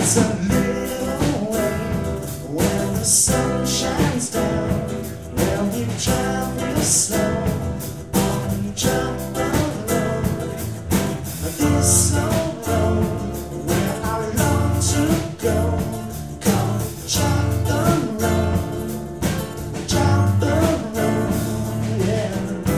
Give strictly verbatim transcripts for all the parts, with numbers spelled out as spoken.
It's a little way when the sun shines down, when you drive real slow on the jump road. This slow road where I long to go, called Chapman Road, Chapman Road, yeah.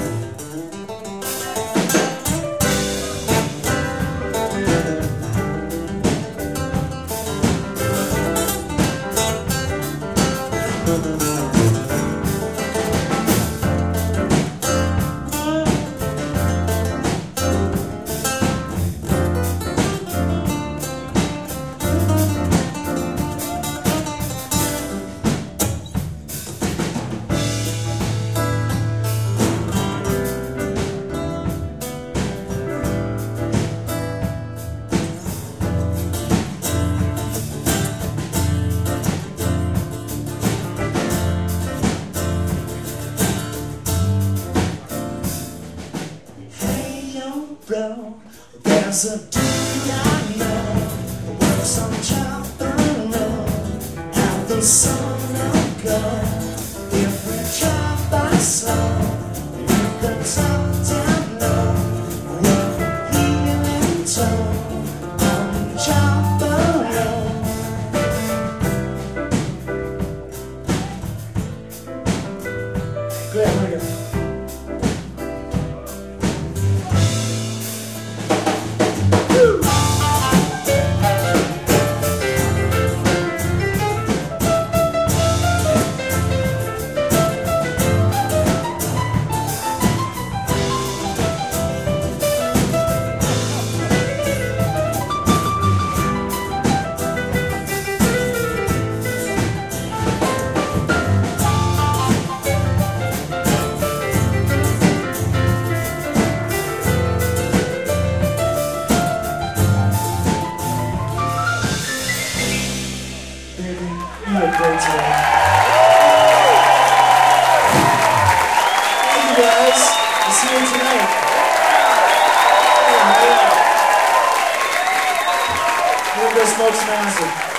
Bro, there's a dude I know works on Chapman Road at the sun will go. If we drive by slow, you can talk down low. We're here in tow on Chapman Road. Go ahead, here we go. You look great today. Thank you guys. I'll see you tonight. Here we go, smoke some acid.